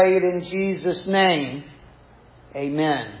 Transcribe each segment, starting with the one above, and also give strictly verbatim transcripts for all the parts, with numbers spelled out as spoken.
Pray it in Jesus' name. Amen.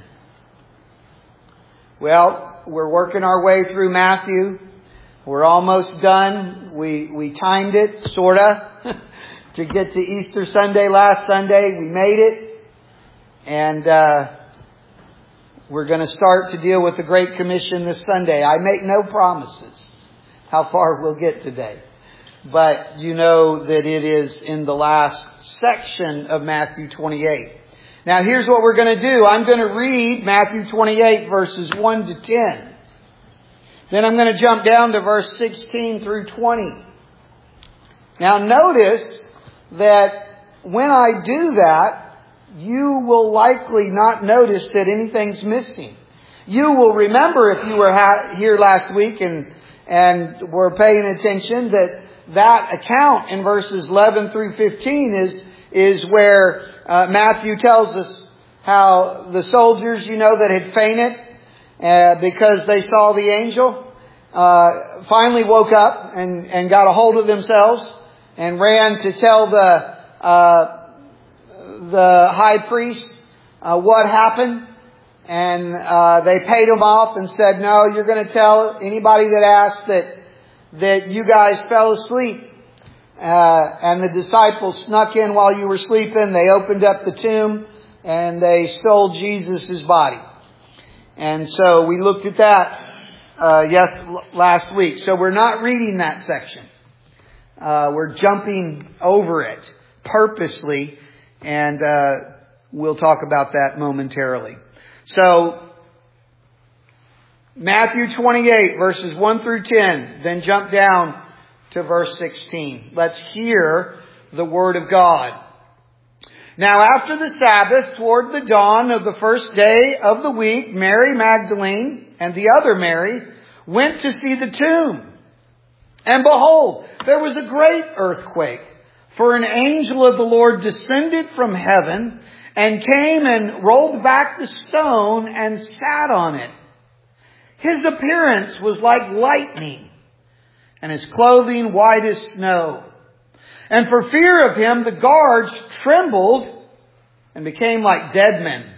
Well, we're working our way through Matthew. We're almost done. We we timed it, sorta, to get to Easter Sunday last Sunday. We made it. And uh, we're going to start to deal with the Great Commission this Sunday. I make no promises how far we'll get today. But you know that it is in the last section of Matthew twenty-eight. Now here's what we're going to do. I'm going to read Matthew twenty-eight verses one to ten. Then I'm going to jump down to verse sixteen through twenty. Now notice that when I do that, you will likely not notice that anything's missing. You will remember, if you were ha- here last week and, and were paying attention, that that account in verses eleven through fifteen is, is where uh, Matthew tells us how the soldiers, you know, that had fainted uh, because they saw the angel, uh, finally woke up and, and got a hold of themselves and ran to tell the uh, the high priest uh, what happened. And uh, they paid him off and said, no, you're going to tell anybody that asks that that you guys fell asleep. Uh, and the disciples snuck in while you were sleeping. They opened up the tomb and they stole Jesus' body. And so we looked at that, uh, yes, last week. So we're not reading that section. Uh, we're jumping over it purposely, and uh, we'll talk about that momentarily. So, Matthew twenty-eight, verses one through ten, then jump down to verse sixteen. Let's hear the Word of God. Now after the Sabbath, toward the dawn of the first day of the week, Mary Magdalene and the other Mary went to see the tomb. And behold, there was a great earthquake, for an angel of the Lord descended from heaven and came and rolled back the stone and sat on it. His appearance was like lightning, and his clothing white as snow. And for fear of him, the guards trembled and became like dead men.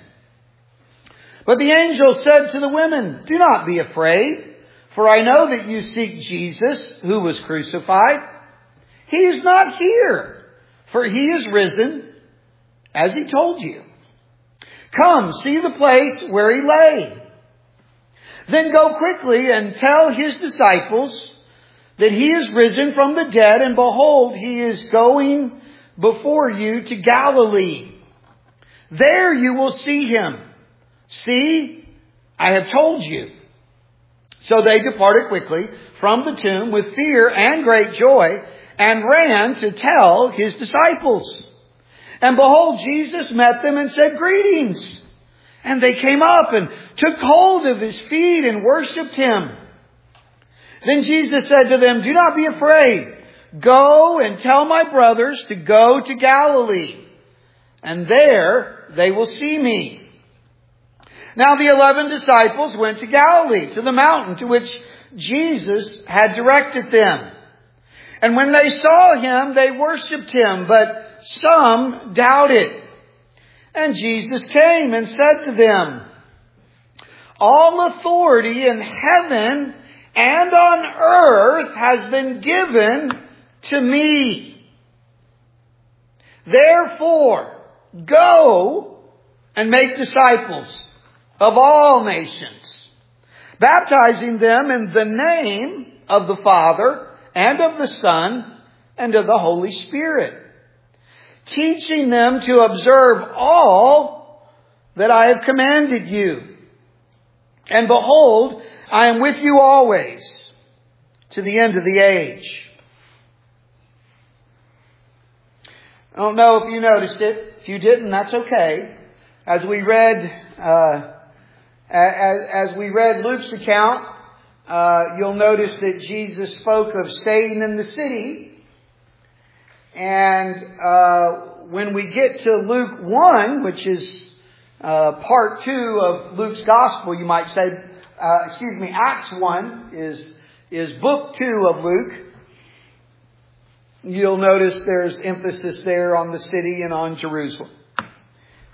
But the angel said to the women, do not be afraid, for I know that you seek Jesus, who was crucified. He is not here, for he is risen, as he told you. Come, see the place where he lay. Then go quickly and tell his disciples that he is risen from the dead, and behold, he is going before you to Galilee. There you will see him. See, I have told you. So they departed quickly from the tomb with fear and great joy, and ran to tell his disciples. And behold, Jesus met them and said, greetings. And they came up and took hold of his feet and worshipped him. Then Jesus said to them, do not be afraid. Go and tell my brothers to go to Galilee, and there they will see me. Now the eleven disciples went to Galilee, to the mountain to which Jesus had directed them. And when they saw him, they worshipped him, but some doubted. And Jesus came and said to them, all authority in heaven and on earth has been given to me. Therefore, go and make disciples of all nations, baptizing them in the name of the Father and of the Son and of the Holy Spirit, teaching them to observe all that I have commanded you. And behold, I am with you always to the end of the age. I don't know if you noticed it. If you didn't, that's okay. As we read, uh, as, as we read Luke's account, uh, you'll notice that Jesus spoke of staying in the city. And uh, when we get to Luke one, which is uh, part two of Luke's gospel, you might say, uh, excuse me, Acts one is is book two of Luke. You'll notice there's emphasis there on the city and on Jerusalem.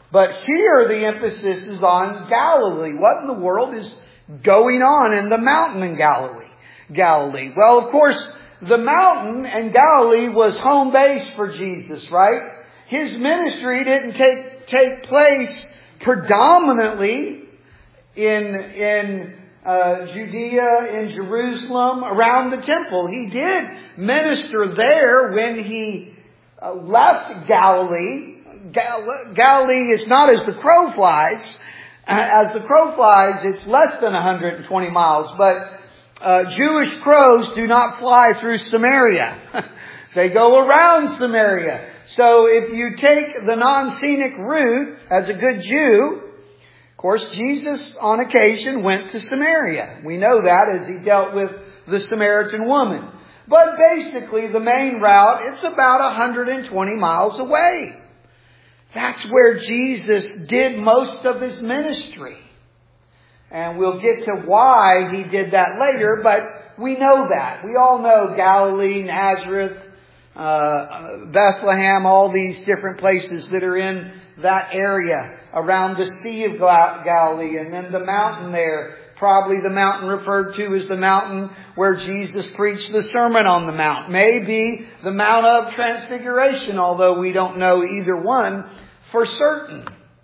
But here the emphasis is on Galilee. What in the world is going on in the mountain in Galilee? Galilee. Well, of course, the mountain and Galilee was home base for Jesus, right? His ministry didn't take take place predominantly in in uh, Judea, in Jerusalem, around the temple. He did minister there when he uh, left Galilee. Gal- Galilee is not as the crow flies. As the crow flies, it's less than one hundred twenty miles. But uh, Jewish crows do not fly through Samaria. They go around Samaria. So if you take the non-scenic route as a good Jew, of course, Jesus on occasion went to Samaria. We know that as he dealt with the Samaritan woman. But basically the main route, it's about one hundred twenty miles away. That's where Jesus did most of his ministry. And we'll get to why he did that later, but we know that. We all know Galilee, Nazareth, uh, Bethlehem, all these different places that are in that area around the Sea of Galilee, and then the mountain there. Probably the mountain referred to as the mountain where Jesus preached the Sermon on the Mount. Maybe the Mount of Transfiguration, although we don't know either one for certain.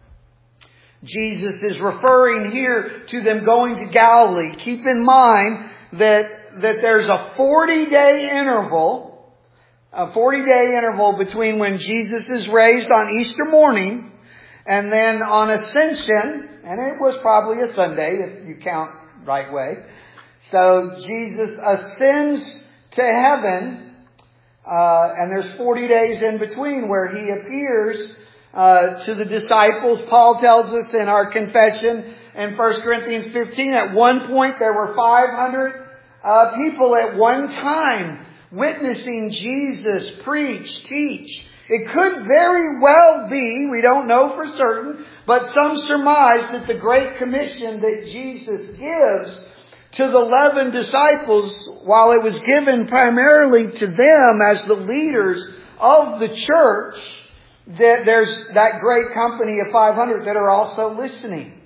Jesus is referring here to them going to Galilee. Keep in mind that, that there's a forty-day interval, a forty-day interval between when Jesus is raised on Easter morning and then on Ascension. And it was probably a Sunday, if you count right way. So Jesus ascends to heaven, uh, and there's forty days in between where he appears uh, to the disciples. Paul tells us in our confession in First Corinthians fifteen, at one point there were five hundred uh, people at one time witnessing Jesus preach, teach. It could very well be, we don't know for certain, but some surmise that the Great Commission that Jesus gives to the eleven disciples, while it was given primarily to them as the leaders of the church, that there's that great company of five hundred that are also listening.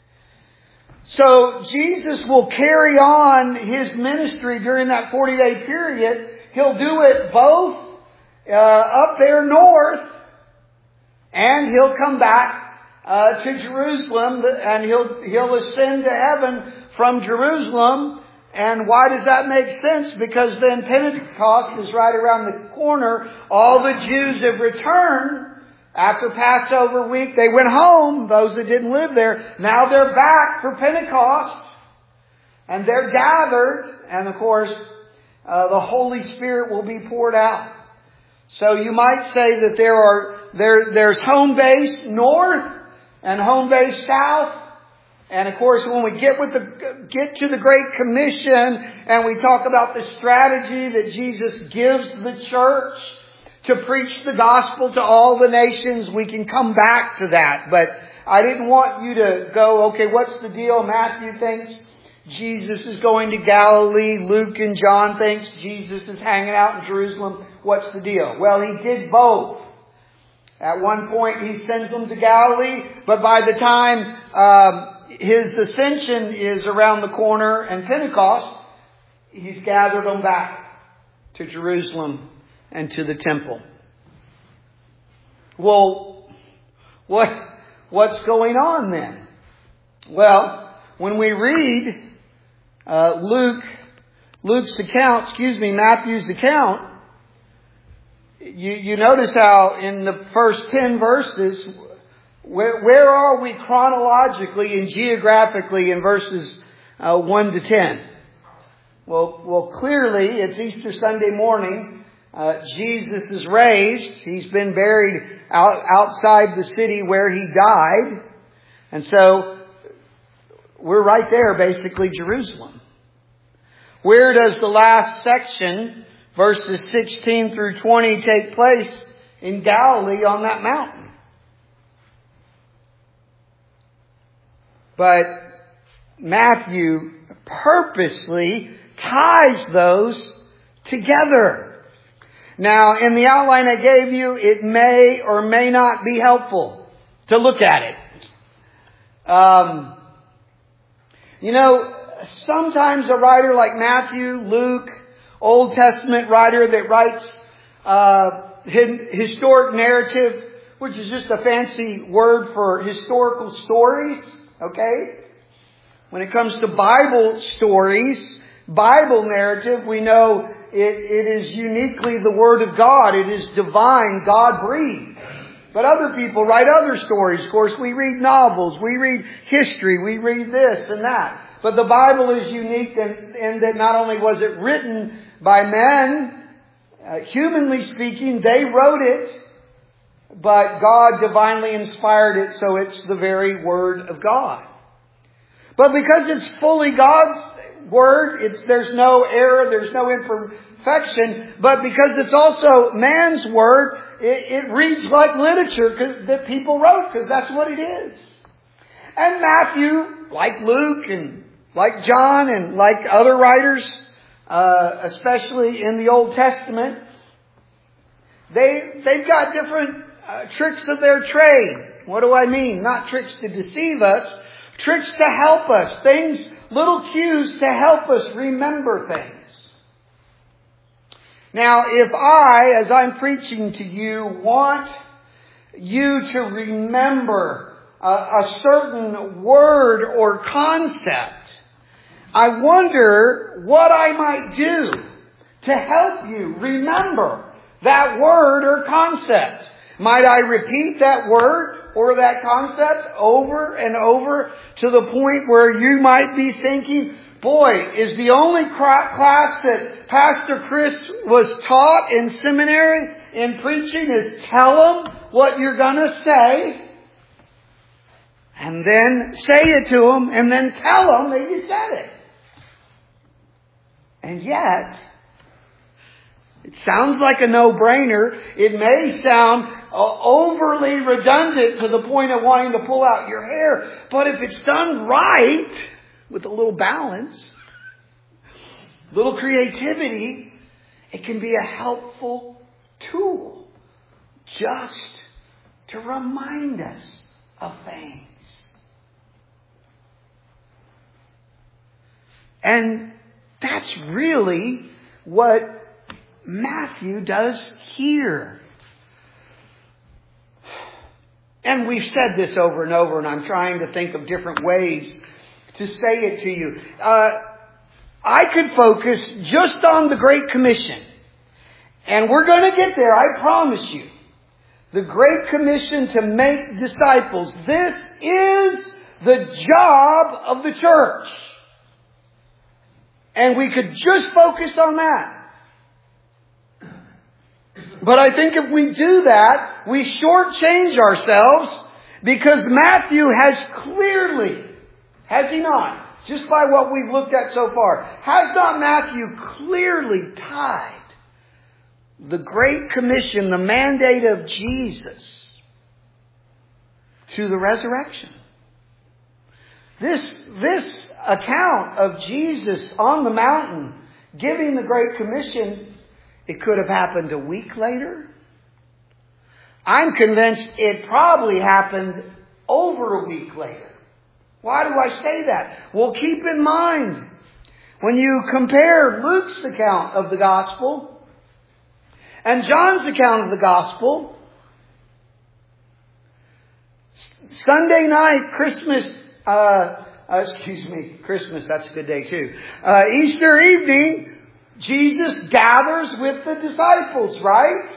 So Jesus will carry on his ministry during that forty-day period. He'll do it both Uh, up there north, and he'll come back uh, to Jerusalem, and he'll he'll ascend to heaven from Jerusalem. And why does that make sense? Because then Pentecost is right around the corner. All the Jews have returned after Passover week. They went home, those that didn't live there. Now they're back for Pentecost, and they're gathered, and of course uh, the Holy Spirit will be poured out. So you might say that there are there there's home base north and home base south. And of course, when we get with the get to the Great Commission and we talk about the strategy that Jesus gives the church to preach the gospel to all the nations, we can come back to that. But I didn't want you to go, okay, what's the deal? Matthew thinks Jesus is going to Galilee. Luke and John thinks Jesus is hanging out in Jerusalem. What's the deal? Well, he did both. At one point, he sends them to Galilee, but by the time um, his ascension is around the corner and Pentecost, he's gathered them back to Jerusalem and to the temple. Well, what what's going on then? Well, when we read Uh, Luke, Luke's account, excuse me, Matthew's account, you, you notice how in the first ten verses, where, where are we chronologically and geographically in verses uh, one to ten? Well, well, clearly it's Easter Sunday morning. Uh, Jesus is raised. He's been buried out, outside the city where he died. And so we're right there, basically Jerusalem. Where does the last section, verses sixteen through twenty, take place? In Galilee on that mountain. But Matthew purposely ties those together. Now, in the outline I gave you, it may or may not be helpful. to look at it. Um, you know, sometimes a writer like Matthew, Luke, Old Testament writer that writes uh, historic narrative, which is just a fancy word for historical stories, okay? When it comes to Bible stories, Bible narrative, we know it, it is uniquely the Word of God. It is divine, God-breathed. But other people write other stories. Of course, we read novels, we read history, we read this and that. But the Bible is unique in, in that not only was it written by men, uh, humanly speaking, they wrote it, but God divinely inspired it, so it's the very Word of God. But because it's fully God's Word, it's, there's no error, there's no imperfection, but because it's also man's Word, it, it reads like literature that people wrote, because that's what it is. And Matthew, like Luke and like John and like other writers, uh, especially in the Old Testament, they, they've got different uh, tricks of their trade. What do I mean? Not tricks to deceive us, tricks to help us, things, little cues to help us remember things. Now, if I, as I'm preaching to you, want you to remember a, a certain word or concept, I wonder what I might do to help you remember that word or concept. Might I repeat that word or that concept over and over to the point where you might be thinking, boy, is the only class that Pastor Chris was taught in seminary in preaching is tell them what you're going to say, and then say it to them, and then tell them that you said it. And yet, it sounds like a no-brainer. It may sound overly redundant to the point of wanting to pull out your hair. But if it's done right, with a little balance, a little creativity, it can be a helpful tool just to remind us of things. And that's really what Matthew does here. And we've said this over and over, and I'm trying to think of different ways to say it to you. Uh, I could focus just on the Great Commission. And we're going to get there, I promise you. The Great Commission to make disciples. This is the job of the church. And we could just focus on that. But I think if we do that, we shortchange ourselves, because Matthew has clearly, has he not, just by what we've looked at so far, has not Matthew clearly tied the Great Commission, the mandate of Jesus, to the resurrection? This, this account of Jesus on the mountain giving the Great Commission, it could have happened a week later. I'm convinced it probably happened over a week later. Why do I say that? Well, keep in mind, when you compare Luke's account of the gospel and John's account of the gospel, Sunday night, Christmas, uh, uh, excuse me, Christmas, that's a good day too. Uh, Easter evening, Jesus gathers with the disciples, right?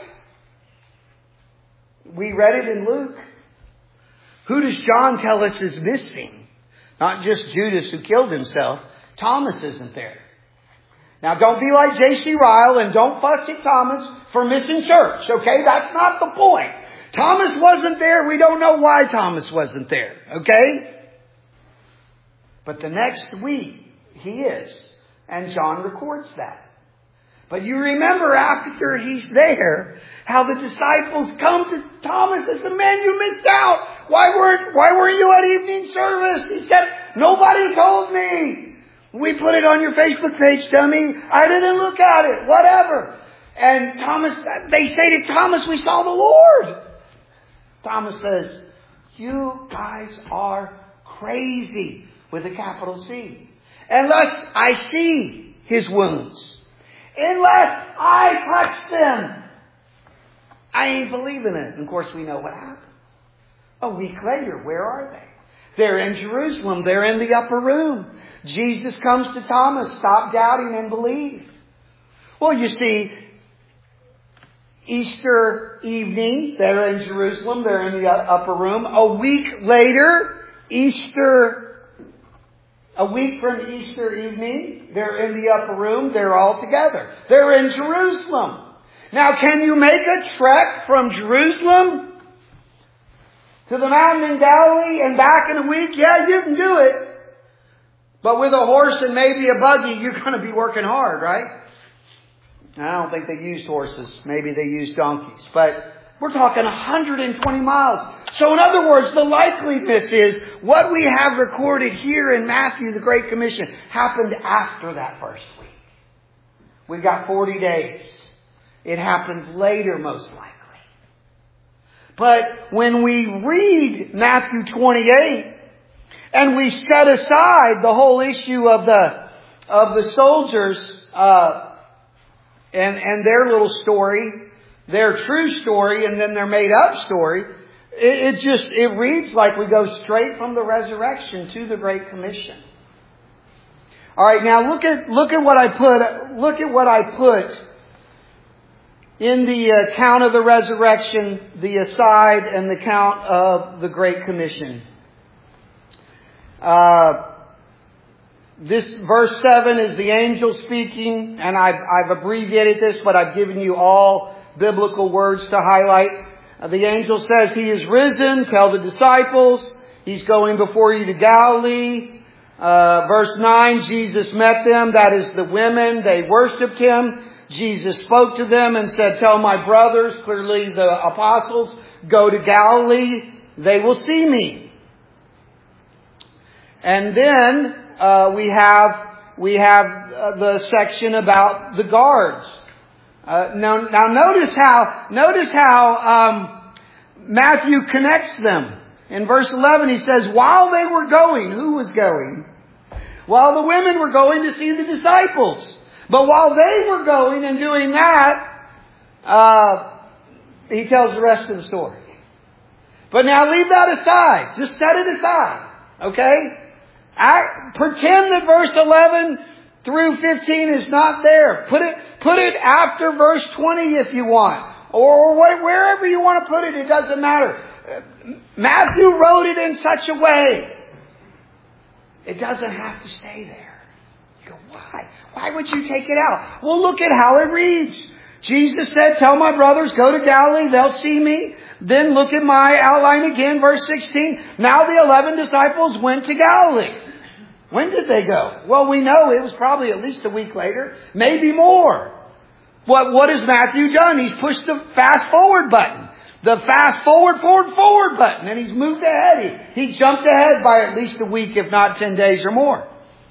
We read it in Luke. Who does John tell us is missing? Not just Judas who killed himself. Thomas isn't there. Now don't be like J C Ryle and don't fuss at Thomas for missing church, okay? That's not the point. Thomas wasn't there. We don't know why Thomas wasn't there, okay? But the next week, he is. And John records that. But you remember after he's there, how the disciples come to Thomas and said, man, you missed out. Why weren't, why weren't you at evening service? He said, nobody told me. We put it on your Facebook page, dummy. I didn't look at it. Whatever. And Thomas, they say to Thomas, we saw the Lord. Thomas says, You guys are crazy with a capital C. Unless I see his wounds. Unless I touch them. I ain't believing it. And of course we know what happened. A week later, where are they? They're in Jerusalem. They're in the upper room. Jesus comes to Thomas. Stop doubting and believe. Well, you see, Easter evening, they're in Jerusalem. They're in the upper room. A week later, Easter, a week from Easter evening, they're in the upper room. They're all together. They're in Jerusalem. Now, can you make a trek from Jerusalem to the mountain in Galilee and back in a week? Yeah, you can do it. But with a horse and maybe a buggy, you're going to be working hard, right? I don't think they used horses. Maybe they used donkeys. But we're talking one hundred twenty miles. So in other words, the likeliness is what we have recorded here in Matthew, the Great Commission, happened after that first week. We've got forty days. It happened later, most likely. But when we read Matthew twenty-eight and we set aside the whole issue of the of the soldiers uh, and and their little story, their true story, and then their made up story, it, it just it reads like we go straight from the resurrection to the Great Commission. All right, now look at look at what I put. Look at what I put. In the account of the resurrection, the aside, and the account of the Great Commission. Uh, this verse seven is the angel speaking, and I've, I've abbreviated this, but I've given you all biblical words to highlight. Uh, the angel says, He is risen, tell the disciples, He's going before you to Galilee. Uh, verse nine, Jesus met them, that is the women, they worshipped Him. Jesus spoke to them and said, tell my brothers, clearly the apostles, go to Galilee. They will see me. And then uh, we have we have uh, the section about the guards. Uh, now, now notice how notice how um, Matthew connects them. In verse eleven, he says, while they were going, who was going? While the women were going to see the disciples. But while they were going and doing that, uh, he tells the rest of the story. But now leave that aside. Just set it aside. Okay? Act, pretend that verse eleven through fifteen is not there. Put it, put it after verse twenty if you want. Or wherever you want to put it, it doesn't matter. Matthew wrote it in such a way. It doesn't have to stay there. You go, why? Why would you take it out? Well, look at how it reads. Jesus said, tell my brothers, go to Galilee, they'll see me. Then look at my outline again, verse sixteen. Now the eleven disciples went to Galilee. When did they go? Well, we know it was probably at least a week later, maybe more. What, what has Matthew done? He's pushed the fast forward button. The fast forward, forward, forward button. And he's moved ahead. He, he jumped ahead by at least a week, if not ten days or more.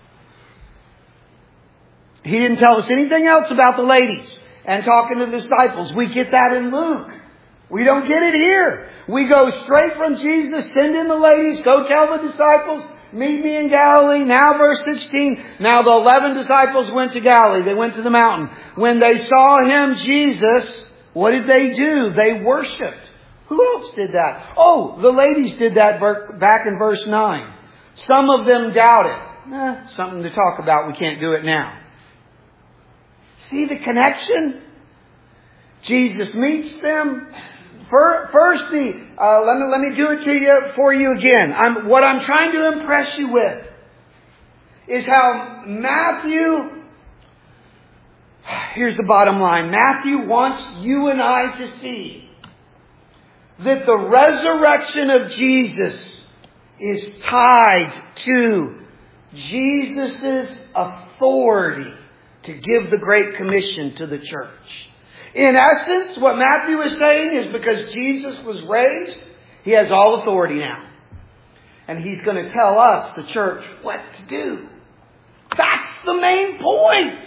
He didn't tell us anything else about the ladies and talking to the disciples. We get that in Luke. We don't get it here. We go straight from Jesus, send in the ladies, go tell the disciples, meet me in Galilee. Now verse sixteen, now the eleven disciples went to Galilee. They went to the mountain. When they saw Him, Jesus, what did they do? They worshipped. Who else did that? Oh, the ladies did that back in verse nine. Some of them doubted. Eh, something to talk about. We can't do it now. See the connection? Jesus meets them. First, the uh, let me let me do it to you for you again. I'm, what I'm trying to impress you with is how Matthew. Here's the bottom line. Matthew wants you and I to see that the resurrection of Jesus is tied to Jesus' authority to give the Great Commission to the church. In essence, what Matthew is saying is because Jesus was raised, He has all authority now. And He's going to tell us, the church, what to do. That's the main point.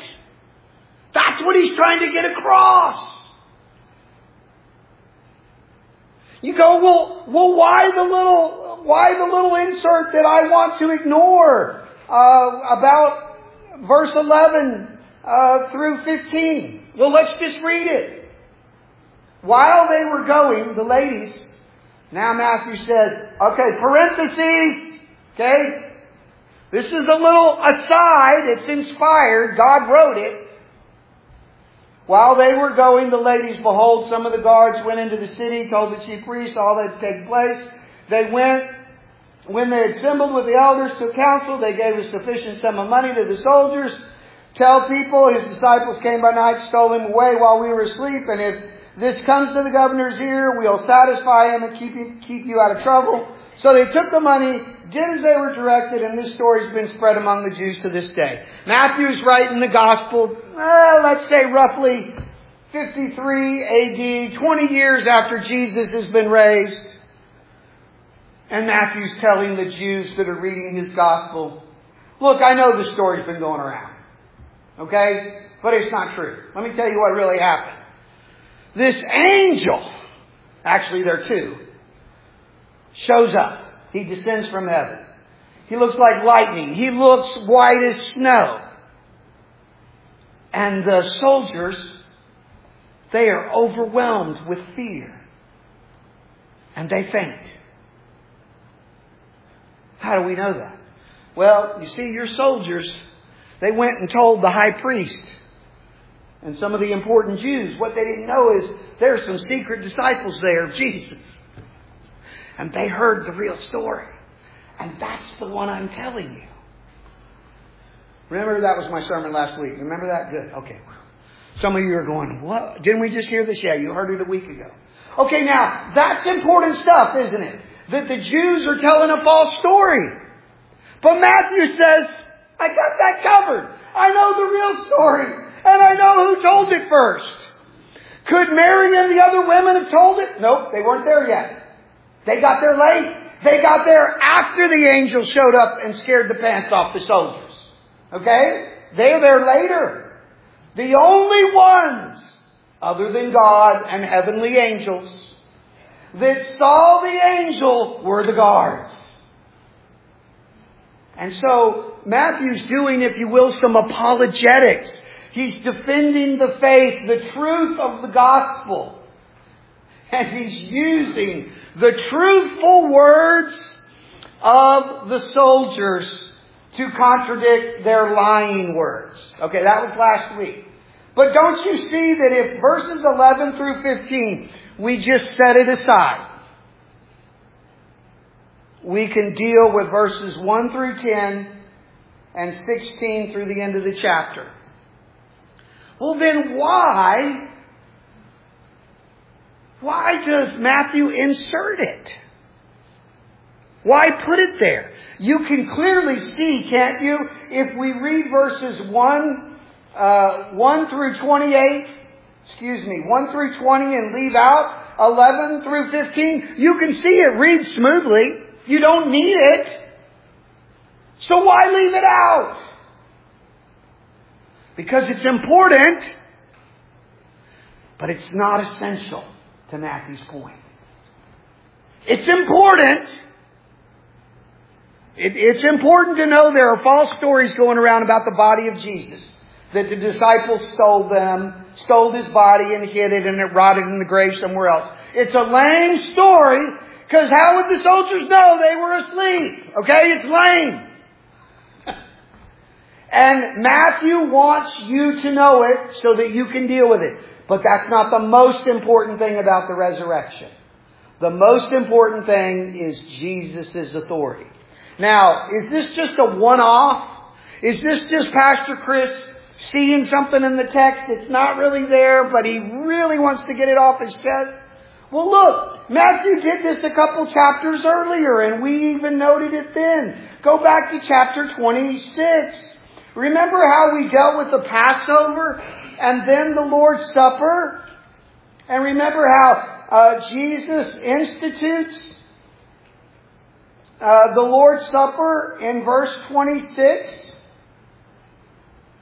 That's what He's trying to get across. You go, well, well, why the little, why the little insert that I want to ignore uh, about verse eleven uh, through fifteen? Well, let's just read it. While they were going, the ladies. Now Matthew says, okay, parentheses. Okay, this is a little aside. It's inspired. God wrote it. While they were going, the ladies, behold, some of the guards went into the city, told the chief priests all that had taken place. They went, when they had assembled with the elders, took counsel. They gave a sufficient sum of money to the soldiers. Tell people, his disciples came by night, stole him away while we were asleep. And if this comes to the governor's ear, we'll satisfy him and keep you, keep you out of trouble. So they took the money, did as they were directed, and this story's been spread among the Jews to this day. Matthew's writing the gospel, uh, let's say roughly fifty-three A D, twenty years after Jesus has been raised. And Matthew's telling the Jews that are reading his gospel, look, I know the story's been going around. Okay? But it's not true. Let me tell you what really happened. This angel, actually there are two, shows up. He descends from heaven. He looks like lightning. He looks white as snow. And the soldiers, they are overwhelmed with fear. And they faint. How do we know that? Well, you see, your soldiers, they went and told the high priest and some of the important Jews. What they didn't know is there are some secret disciples there of Jesus. And they heard the real story. And that's the one I'm telling you. Remember, that was my sermon last week. Remember that? Good. Okay. Some of you are going, what? Didn't we just hear this? Yeah, you heard it a week ago. Okay, now, that's important stuff, isn't it? That the Jews are telling a false story. But Matthew says, I got that covered. I know the real story. And I know who told it first. Could Mary and the other women have told it? Nope, they weren't there yet. They got there late. They got there after the angel showed up and scared the pants off the soldiers. Okay? They're there later. The only ones, other than God and heavenly angels, that saw the angel were the guards. And so Matthew's doing, if you will, some apologetics. He's defending the faith, the truth of the gospel. And he's using the truthful words of the soldiers to contradict their lying words. Okay, that was last week. But don't you see that if verses eleven through fifteen, we just set it aside, we can deal with verses one through ten and sixteen through the end of the chapter. Well, then why, why does Matthew insert it? Why put it there? You can clearly see, can't you, if we read verses one, uh, one through twenty-eight, excuse me, one through twenty and leave out eleven through fifteen, you can see it reads smoothly. You don't need it. So why leave it out? Because it's important, but it's not essential to Matthew's point. It's important. It, it's important to know there are false stories going around about the body of Jesus. That the disciples stole them, stole his body and hid it, and it rotted in the grave somewhere else. It's a lame story, because how would the soldiers know they were asleep? Okay, it's lame. And Matthew wants you to know it so that you can deal with it. But that's not the most important thing about the resurrection. The most important thing is Jesus' authority. Now, is this just a one-off? Is this just Pastor Chris seeing something in the text that's not really there, but he really wants to get it off his chest? Well, look, Matthew did this a couple chapters earlier, and we even noted it then. Go back to chapter twenty-six. Remember how we dealt with the Passover and then the Lord's Supper? And remember how uh, Jesus institutes uh, the Lord's Supper in verse twenty-six?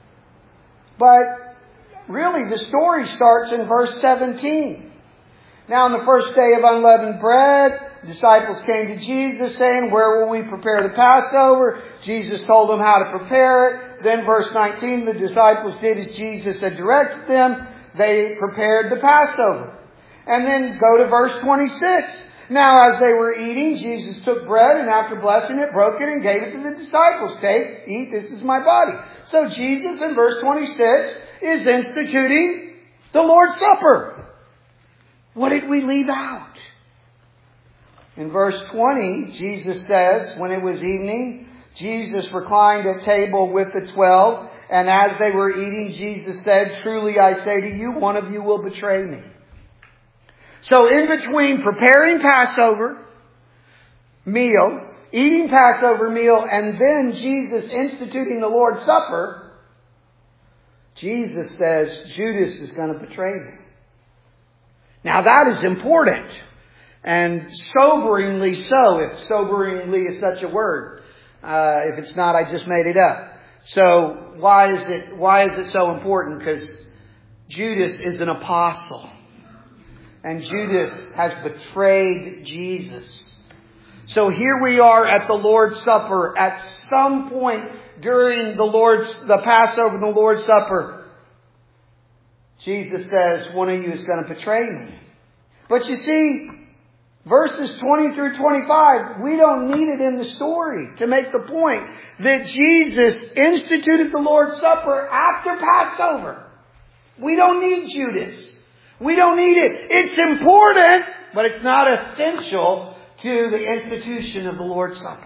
But really the story starts in verse seventeen. Now on the first day of unleavened bread, the disciples came to Jesus saying, where will we prepare the Passover? Jesus told them how to prepare it. Then verse nineteen, the disciples did as Jesus had directed them. They prepared the Passover. And then go to verse twenty-six. Now as they were eating, Jesus took bread and after blessing it, broke it and gave it to the disciples. Take, eat, this is my body. So Jesus in verse twenty-six is instituting the Lord's Supper. What did we leave out? In verse twenty, Jesus says, when it was evening, Jesus reclined at table with the twelve, and as they were eating, Jesus said, truly I say to you, one of you will betray me. So in between preparing Passover meal, eating Passover meal, and then Jesus instituting the Lord's Supper, Jesus says, Judas is going to betray me. Now that is important. And soberingly so, if soberingly is such a word. Uh, if it's not, I just made it up. So why is it, why is it so important? Because Judas is an apostle. And Judas has betrayed Jesus. So here we are at the Lord's Supper. At some point during the Lord's, the Passover and the Lord's Supper, Jesus says, one of you is going to betray me. But you see, verses twenty through twenty-five, we don't need it in the story to make the point that Jesus instituted the Lord's Supper after Passover. We don't need Judas. We don't need it. It's important, but it's not essential to the institution of the Lord's Supper.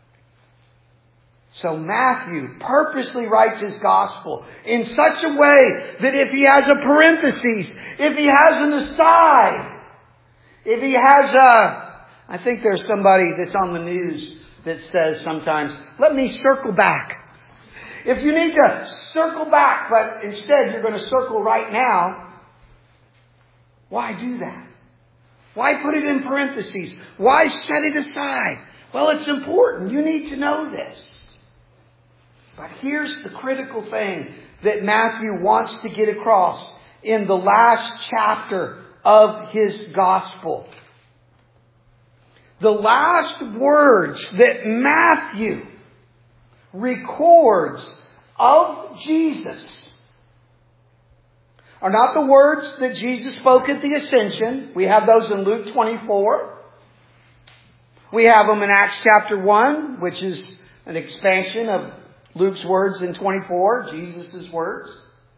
So Matthew purposely writes his gospel in such a way that if he has a parenthesis, if he has an aside, if he has a, I think there's somebody that's on the news that says sometimes, let me circle back. If you need to circle back, but instead you're going to circle right now, why do that? Why put it in parentheses? Why set it aside? Well, it's important. You need to know this. But here's the critical thing that Matthew wants to get across in the last chapter of his gospel. The last words that Matthew records of Jesus are not the words that Jesus spoke at the Ascension. We have those in Luke twenty-four. We have them in Acts chapter one, which is an expansion of Luke's words in twenty-four, Jesus' words.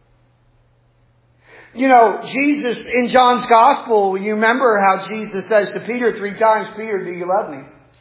You know, Jesus in John's Gospel, you remember how Jesus says to Peter three times, Peter, do you love me?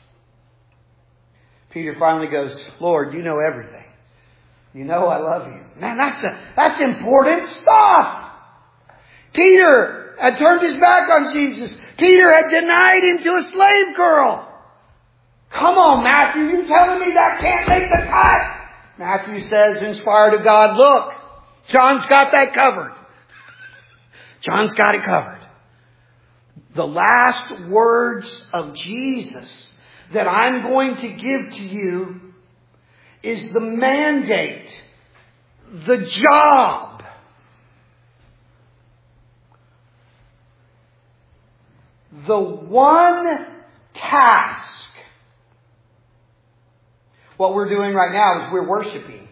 Peter finally goes, Lord, you know everything. You know I love you. Man, that's a, that's important stuff. Peter had turned his back on Jesus. Peter had denied him to a slave girl. Come on, Matthew, you telling me that can't make the cut? Matthew says, inspired of God, look, John's got that covered. John's got it covered. The last words of Jesus that I'm going to give to you is the mandate, the job, the one task. What we're doing right now is we're worshiping.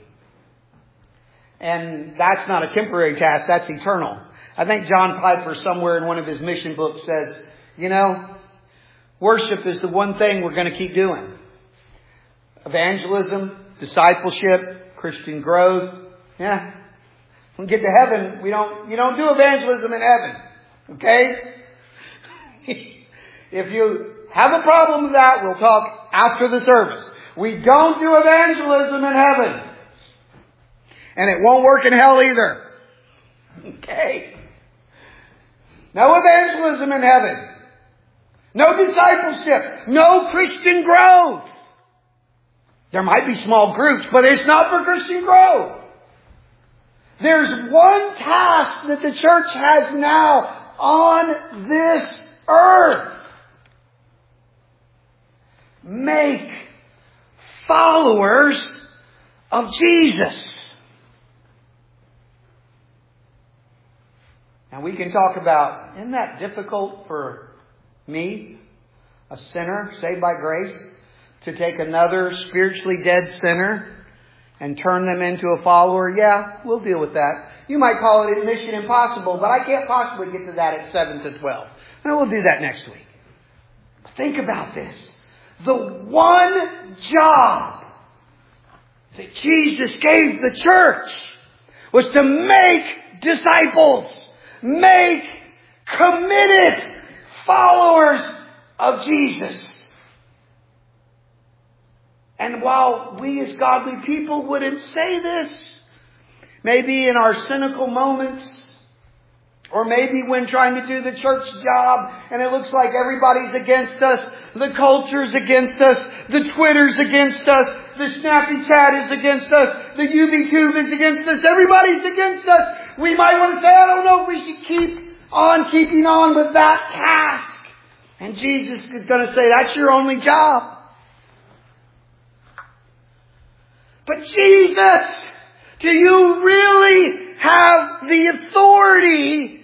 And that's not a temporary task, that's eternal. I think John Piper somewhere in one of his mission books says, you know, worship is the one thing we're going to keep doing. Evangelism, discipleship, Christian growth. Yeah. When we get to heaven, we don't, you don't do evangelism in heaven. Okay? If you have a problem with that, we'll talk after the service. We don't do evangelism in heaven. And it won't work in hell either. Okay? No evangelism in heaven. No discipleship. No Christian growth. There might be small groups, but it's not for Christian growth. There's one task that the church has now on this earth. Make followers of Jesus. And we can talk about, isn't that difficult for me, a sinner saved by grace, to take another spiritually dead sinner and turn them into a follower? Yeah, we'll deal with that. You might call it mission impossible, but I can't possibly get to that at seven to twelve. And we'll do that next week. Think about this. The one job that Jesus gave the church was to make disciples. Make committed followers of Jesus. And while we as godly people wouldn't say this, maybe in our cynical moments, or maybe when trying to do the church job and it looks like everybody's against us, the culture's against us, the Twitter's against us, the Snappy Chat is against us, the YouTube is against us, everybody's against us. We might want to say, I don't know if we should keep on keeping on with that task. And Jesus is going to say, that's your only job. But Jesus, do you really have the authority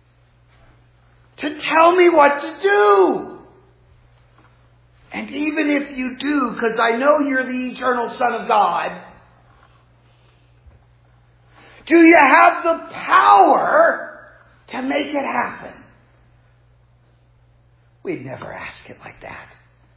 to tell me what to do? And even if you do, because I know you're the eternal Son of God, do you have the power to make it happen? We'd never ask it like that.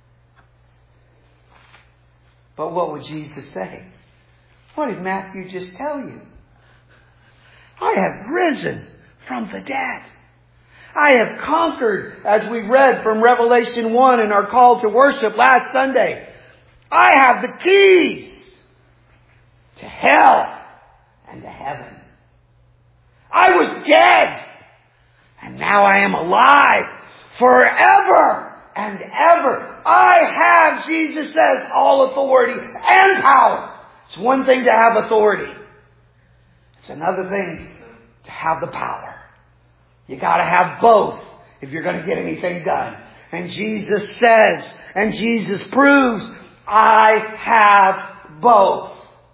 But what would Jesus say? What did Matthew just tell you? I have risen from the dead. I have conquered, as we read from Revelation one in our call to worship last Sunday. I have the keys to hell and to heaven. I was dead, and now I am alive forever and ever. I have, Jesus says, all authority and power. It's one thing to have authority. It's another thing to have the power. You got to have both if you're going to get anything done. And Jesus says, and Jesus proves, I have both.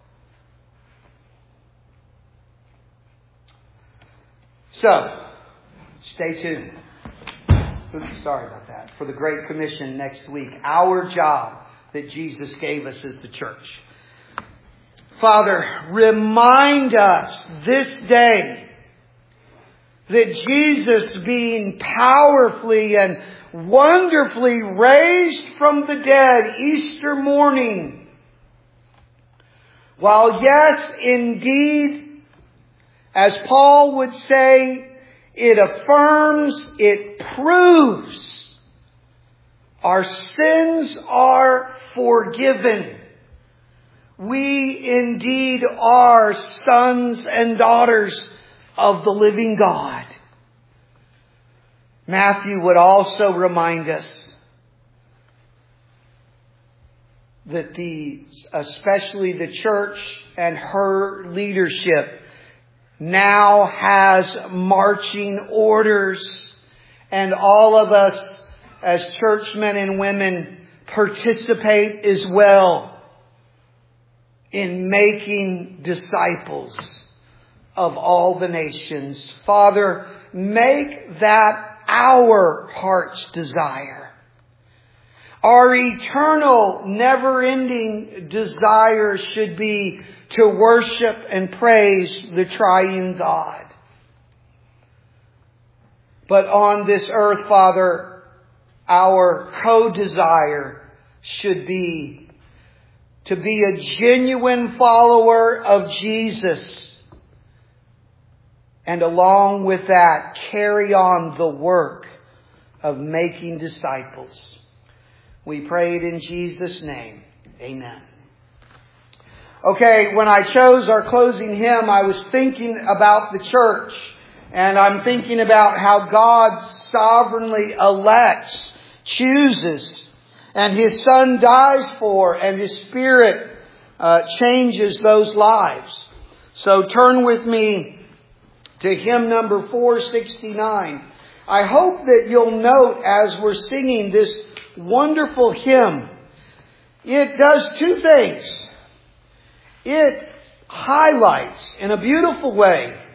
So, stay tuned. Oops, sorry about that. For the Great Commission next week. Our job that Jesus gave us as the church. Father, remind us this day that Jesus, being powerfully and wonderfully raised from the dead Easter morning, while yes, indeed, as Paul would say, it affirms, it proves our sins are forgiven. We indeed are sons and daughters of the living God. Matthew would also remind us that the, especially the church and her leadership now has marching orders, and all of us as churchmen and women participate as well in making disciples of all the nations. Father, make that our heart's desire. Our eternal, never-ending desire should be to worship and praise the triune God. But on this earth, Father, our co-desire should be to be a genuine follower of Jesus. And along with that, carry on the work of making disciples. We pray it in Jesus' name. Amen. Okay, when I chose our closing hymn, I was thinking about the church. And I'm thinking about how God sovereignly elects, chooses, and His Son dies for, and His Spirit uh, changes those lives. So turn with me to hymn number four sixty-nine. I hope that you'll note as we're singing this wonderful hymn, it does two things. It highlights in a beautiful way